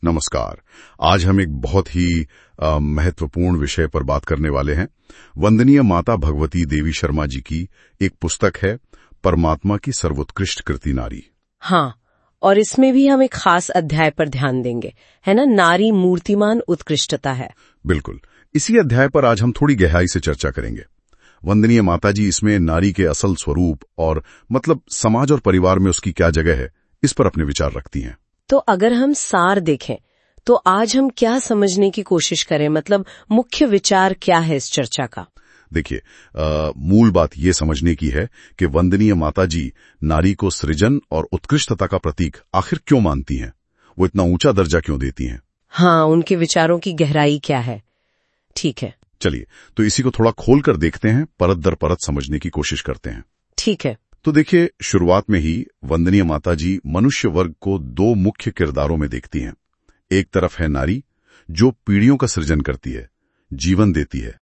नमस्कार। आज हम एक बहुत ही महत्वपूर्ण विषय पर बात करने वाले हैं। वंदनीय माता भगवती देवी शर्मा जी की एक पुस्तक है, परमात्मा की सर्वोत्कृष्ट कृति नारी। हाँ, और इसमें भी हम एक खास अध्याय पर ध्यान देंगे, है ना? नारी मूर्तिमान उत्कृष्टता है। बिल्कुल, इसी अध्याय पर आज हम थोड़ी गहराई से चर्चा करेंगे। वंदनीय माता जी इसमें नारी के असल स्वरूप और मतलब समाज और परिवार में उसकी क्या जगह है, इस पर अपने विचार रखती हैं। तो अगर हम सार देखें तो आज हम क्या समझने की कोशिश करें, मतलब मुख्य विचार क्या है इस चर्चा का? देखिए, मूल बात ये समझने की है कि वंदनीय माता जी नारी को सृजन और उत्कृष्टता का प्रतीक आखिर क्यों मानती हैं, वो इतना ऊंचा दर्जा क्यों देती हैं। हाँ, उनके विचारों की गहराई क्या है। ठीक है, चलिए तो इसी को थोड़ा खोल कर देखते हैं, परत दर परत समझने की कोशिश करते हैं। ठीक है। तो देखिए, शुरुआत में ही वंदनीय माता जी मनुष्य वर्ग को दो मुख्य किरदारों में देखती हैं। एक तरफ है नारी, जो पीढ़ियों का सृजन करती है, जीवन देती है,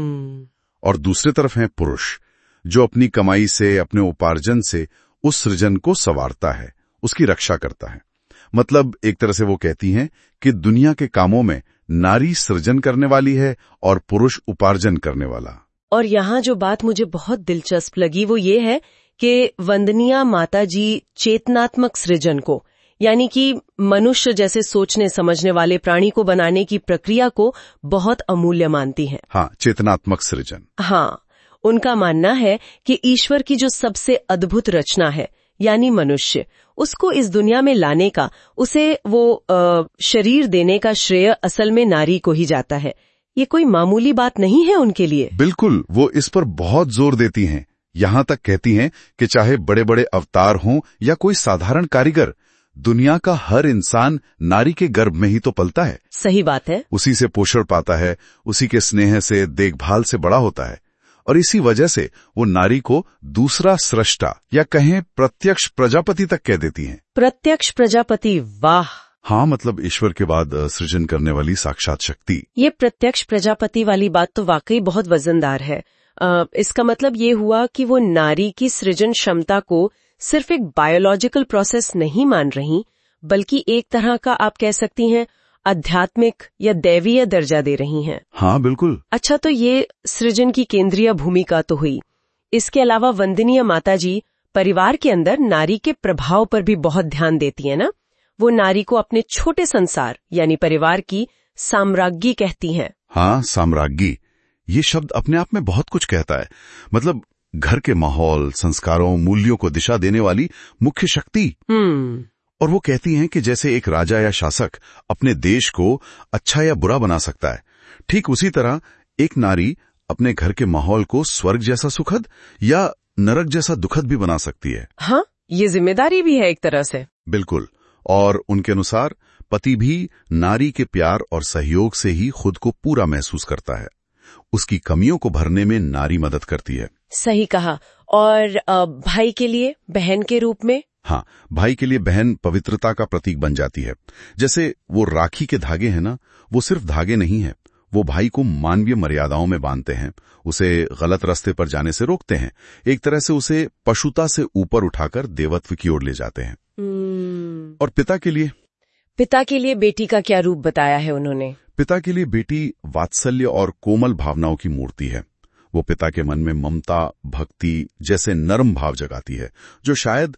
और दूसरी तरफ है पुरुष, जो अपनी कमाई से, अपने उपार्जन से उस सृजन को संवारता है, उसकी रक्षा करता है। मतलब एक तरह से वो कहती हैं कि दुनिया के कामों में नारी सृजन करने वाली है और पुरुष उपार्जन करने वाला। और यहाँ जो बात मुझे बहुत दिलचस्प लगी वो ये है कि वंदनीय माता जी चेतनात्मक सृजन को, यानी कि मनुष्य जैसे सोचने समझने वाले प्राणी को बनाने की प्रक्रिया को बहुत अमूल्य मानती हैं। हाँ, चेतनात्मक सृजन। हाँ, उनका मानना है कि ईश्वर की जो सबसे अद्भुत रचना है, यानी मनुष्य, उसको इस दुनिया में लाने का, उसे वो शरीर देने का श्रेय असल में नारी को ही जाता है। ये कोई मामूली बात नहीं है उनके लिए। बिल्कुल, वो इस पर बहुत जोर देती हैं। यहाँ तक कहती हैं कि चाहे बड़े बड़े अवतार हों या कोई साधारण कारीगर, दुनिया का हर इंसान नारी के गर्भ में ही तो पलता है। सही बात है। उसी से पोषण पाता है, उसी के स्नेह से, देखभाल से बड़ा होता है, और इसी वजह से वो नारी को दूसरा सृष्टा या कहें प्रत्यक्ष प्रजापति तक कह देती हैं। प्रत्यक्ष प्रजापति, वाह। हाँ, मतलब ईश्वर के बाद सृजन करने वाली साक्षात शक्ति। ये प्रत्यक्ष प्रजापति वाली बात तो वाकई बहुत वजनदार है। इसका मतलब ये हुआ कि वो नारी की सृजन क्षमता को सिर्फ एक बायोलॉजिकल प्रोसेस नहीं मान रही, बल्कि एक तरह का, आप कह सकती हैं, आध्यात्मिक या दैवीय दर्जा दे रही हैं। हाँ, बिल्कुल। अच्छा, तो ये सृजन की केंद्रीय भूमिका तो हुई। इसके अलावा वंदनीय माता जी परिवार के अंदर नारी के प्रभाव पर भी बहुत ध्यान देती है ना। वो नारी को अपने छोटे संसार यानी परिवार की साम्राज्ञी कहती हैं। हाँ, साम्राज्ञी, ये शब्द अपने आप में बहुत कुछ कहता है। मतलब घर के माहौल, संस्कारों, मूल्यों को दिशा देने वाली मुख्य शक्ति। और वो कहती हैं कि जैसे एक राजा या शासक अपने देश को अच्छा या बुरा बना सकता है, ठीक उसी तरह एक नारी अपने घर के माहौल को स्वर्ग जैसा सुखद या नरक जैसा दुखद भी बना सकती है। हाँ, ये जिम्मेदारी भी है एक तरह से। बिल्कुल। और उनके अनुसार पति भी नारी के प्यार और सहयोग से ही खुद को पूरा महसूस करता है। उसकी कमियों को भरने में नारी मदद करती है। सही कहा। और भाई के लिए बहन के रूप में? हाँ, भाई के लिए बहन पवित्रता का प्रतीक बन जाती है। जैसे वो राखी के धागे हैं ना, वो सिर्फ धागे नहीं है, वो भाई को मानवीय मर्यादाओं में बांधते हैं, उसे गलत रास्ते पर जाने से रोकते हैं, एक तरह से उसे पशुता से ऊपर उठाकर देवत्व की ओर ले जाते हैं। और पिता के लिए? पिता के लिए बेटी का क्या रूप बताया है उन्होंने? पिता के लिए बेटी वात्सल्य और कोमल भावनाओं की मूर्ति है। वो पिता के मन में ममता, भक्ति जैसे नरम भाव जगाती है, जो शायद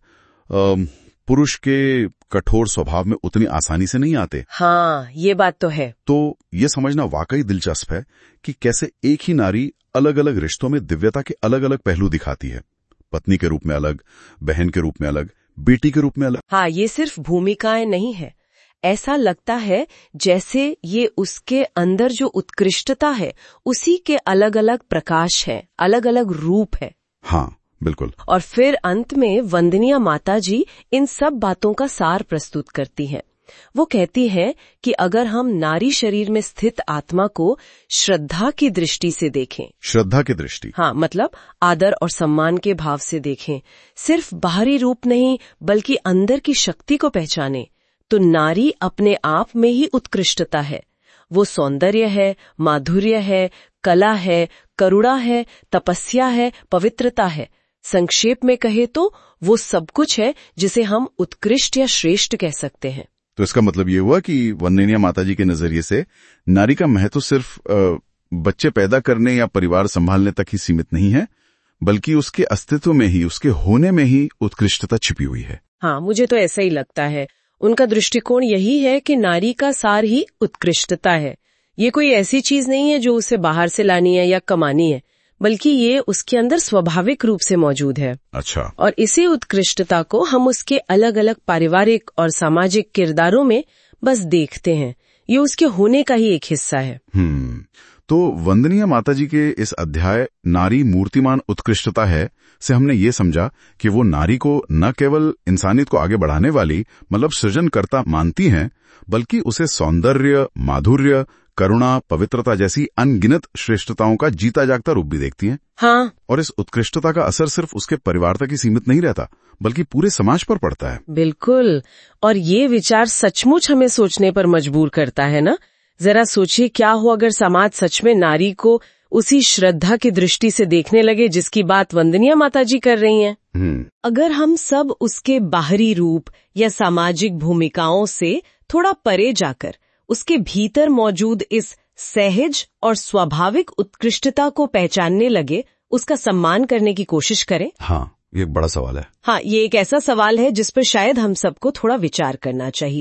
पुरुष के कठोर स्वभाव में उतनी आसानी से नहीं आते। हाँ, ये बात तो है। तो ये समझना वाकई दिलचस्प है कि कैसे एक ही नारी अलग अलग रिश्तों में दिव्यता के अलग अलग पहलू दिखाती है। पत्नी के रूप में अलग, बहन के रूप में अलग, बेटी के रूप में अलग। हाँ, ये सिर्फ भूमिकाएं नहीं है, ऐसा लगता है जैसे ये उसके अंदर जो उत्कृष्टता है उसी के अलग अलग प्रकाश है, अलग अलग रूप है। हाँ, बिल्कुल। और फिर अंत में वंदनीय माता जी इन सब बातों का सार प्रस्तुत करती हैं। वो कहती है कि अगर हम नारी शरीर में स्थित आत्मा को श्रद्धा की दृष्टि से देखें, श्रद्धा की दृष्टि, हाँ, मतलब आदर और सम्मान के भाव से देखें, सिर्फ बाहरी रूप नहीं बल्कि अंदर की शक्ति को पहचाने, तो नारी अपने आप में ही उत्कृष्टता है। वो सौंदर्य है, माधुर्य है, कला है, करुणा है, तपस्या है, पवित्रता है। संक्षेप में कहे तो वो सब कुछ है जिसे हम उत्कृष्ट या श्रेष्ठ कह सकते हैं। तो इसका मतलब ये हुआ कि वंदनीय माताजी के नजरिए से नारी का महत्व सिर्फ बच्चे पैदा करने या परिवार संभालने तक ही सीमित नहीं है, बल्कि उसके अस्तित्व में ही, उसके होने में ही उत्कृष्टता छिपी हुई है। हाँ, मुझे तो ऐसा ही लगता है। उनका दृष्टिकोण यही है कि नारी का सार ही उत्कृष्टता है। ये कोई ऐसी चीज नहीं है जो उसे बाहर से लानी है या कमानी है, बल्कि ये उसके अंदर स्वाभाविक रूप से मौजूद है। अच्छा। और इसी उत्कृष्टता को हम उसके अलग अलग पारिवारिक और सामाजिक किरदारों में बस देखते हैं। ये उसके होने का ही एक हिस्सा है। तो वंदनीय माताजी के इस अध्याय नारी मूर्तिमान उत्कृष्टता है से हमने ये समझा कि वो नारी को न केवल इंसानियत को आगे बढ़ाने वाली मतलब सृजनकर्ता मानती हैं, बल्कि उसे सौंदर्य, माधुर्य, करुणा, पवित्रता जैसी अनगिनत श्रेष्ठताओं का जीता जागता रूप भी देखती हैं। हाँ। और इस उत्कृष्टता का असर सिर्फ उसके परिवार तक ही सीमित नहीं रहता, बल्कि पूरे समाज पर पड़ता है। बिल्कुल। और ये विचार सचमुच हमें सोचने पर मजबूर करता है ना। जरा सोचिए, क्या हो अगर समाज सच में नारी को उसी श्रद्धा की दृष्टि से देखने लगे जिसकी बात वंदनीय माताजी कर रही हैं। अगर हम सब उसके बाहरी रूप या सामाजिक भूमिकाओं से थोड़ा परे जाकर उसके भीतर मौजूद इस सहज और स्वाभाविक उत्कृष्टता को पहचानने लगे, उसका सम्मान करने की कोशिश करें। हाँ, ये एक बड़ा सवाल है। हाँ, ये एक ऐसा सवाल है जिस पर शायद हम सबको थोड़ा विचार करना चाहिए।